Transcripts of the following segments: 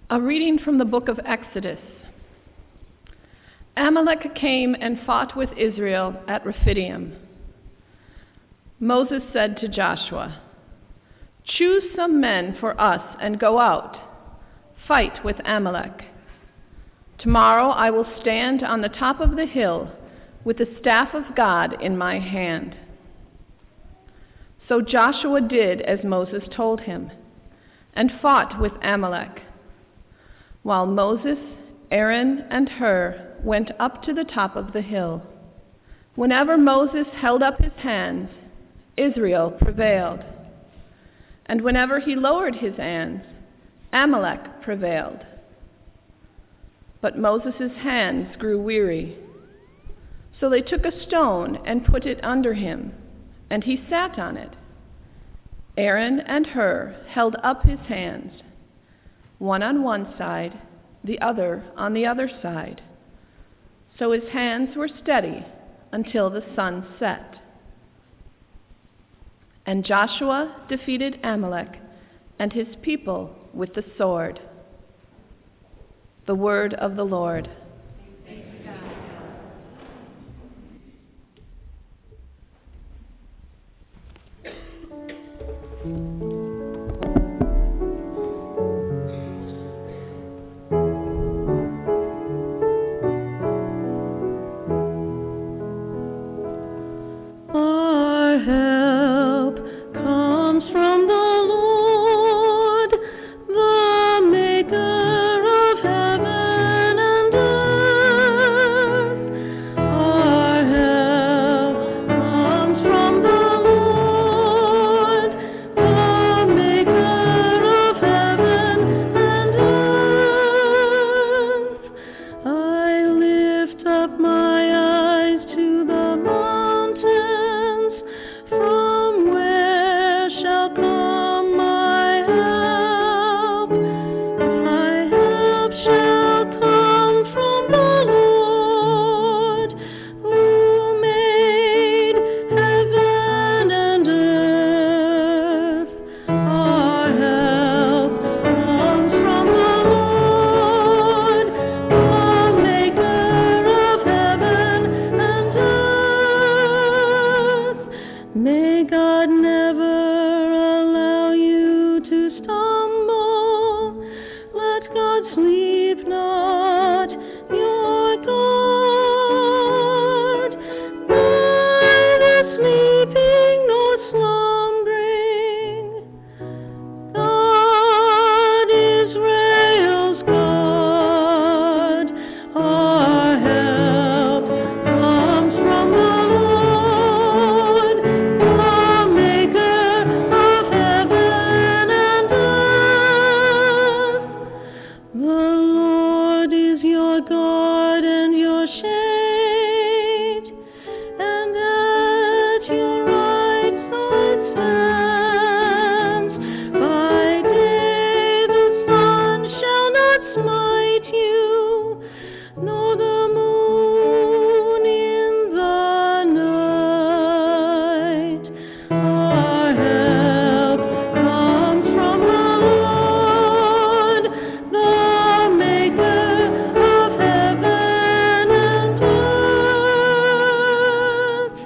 A reading from the book of Exodus. Amalek came and fought with Israel at Rephidim. Moses said to Joshua, "Choose some men for us and go out, fight with Amalek. Tomorrow I will stand on the top of the hill with the staff of God in my hand." So Joshua did as Moses told him, and fought with Amalek, while Moses, Aaron, and Hur went up to the top of the hill. Whenever Moses held up his hands, Israel prevailed, and whenever he lowered his hands, Amalek prevailed. But Moses' hands grew weary, so they took a stone and put it under him, and he sat on it. Aaron and Hur held up his hands, one on one side, the other on the other side. So his hands were steady until the sun set. And Joshua defeated Amalek and his people with the sword. The word of the Lord. Our help comes from the Lord, the maker of heaven and earth. Our help comes from the Lord, the maker of heaven and earth. I lift up my eyes to the mountains, from where shall come my help? My help shall come from the Lord, who made heaven and earth. Our help comes from the Lord, the maker of heaven and earth. May God never allow you to stumble. Let God sleep not your guard, neither sleeping nor slumbering. God, Israel's God, our help comes from the Lord, the maker of heaven and earth. The Lord is your God and your shade, and at your right side stands. By day the sun shall not smite you, nor the moon in the night. Our help comes from the Lord, the maker of heaven and earth.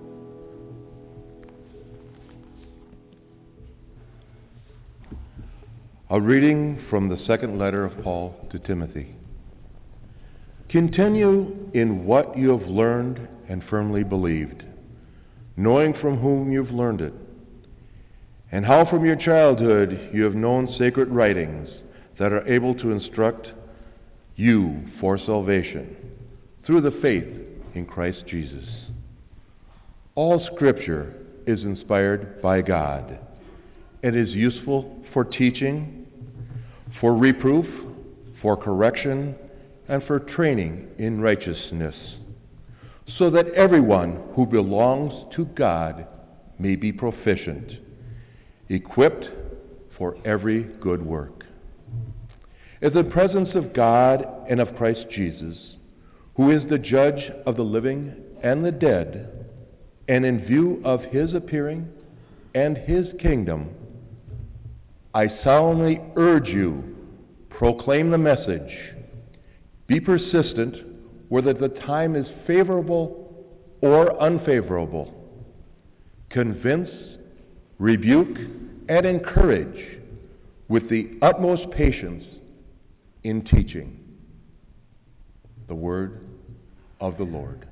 A reading from the second letter of Paul to Timothy. Continue in what you have learned and firmly believed, knowing from whom you've learned it, and how from your childhood you have known sacred writings that are able to instruct you for salvation through the faith in Christ Jesus. All Scripture is inspired by God and is useful for teaching, for reproof, for correction, and for training in righteousness, so that everyone who belongs to God may be proficient, equipped for every good work. In the presence of God and of Christ Jesus, who is the judge of the living and the dead, and in view of his appearing and his kingdom, I solemnly urge you, Proclaim the message. Be persistent whether the time is favorable or unfavorable. Convince, rebuke, and encourage with the utmost patience in teaching. The word of the Lord.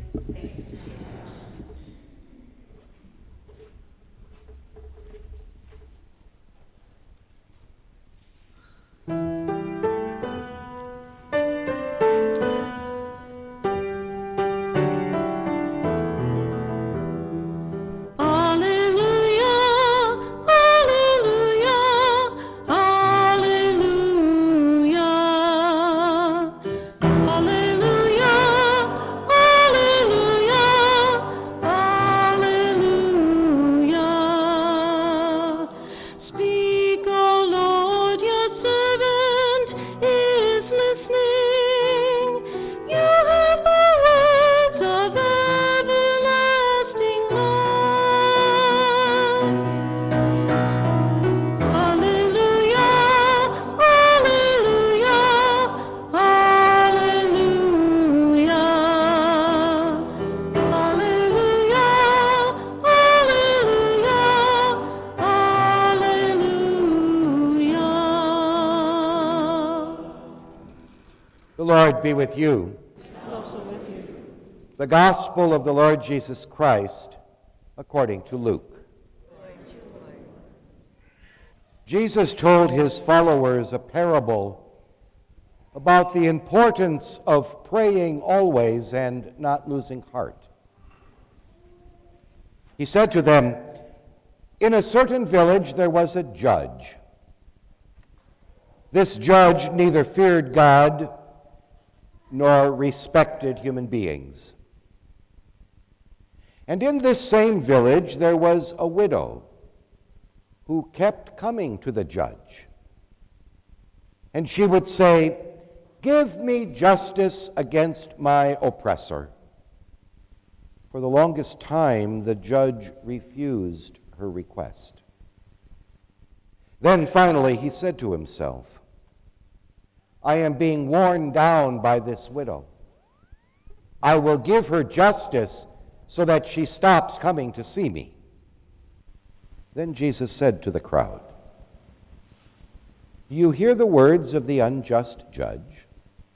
The Lord be with you. And also with you. The Gospel of the Lord Jesus Christ according to Luke. Jesus told his followers a parable about the importance of praying always and not losing heart. He said to them, "In a certain village there was a judge. This judge neither feared God nor respected human beings. And in this same village there was a widow who kept coming to the judge. And she would say, 'Give me justice against my oppressor.' For the longest time the judge refused her request. Then finally he said to himself, 'I am being worn down by this widow. I will give her justice so that she stops coming to see me.' Then Jesus said to the crowd, 'Do you hear the words of the unjust judge?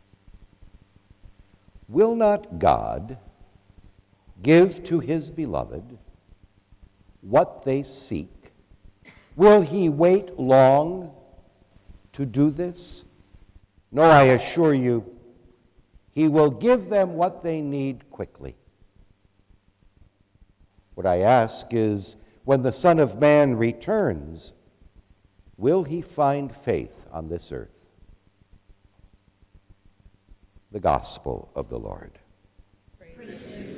Will not God give to his beloved what they seek? Will he wait long to do this? No, I assure you, he will give them what they need quickly. What I ask is, when the Son of Man returns, will he find faith on this earth?" The Gospel of the Lord. Praise to you,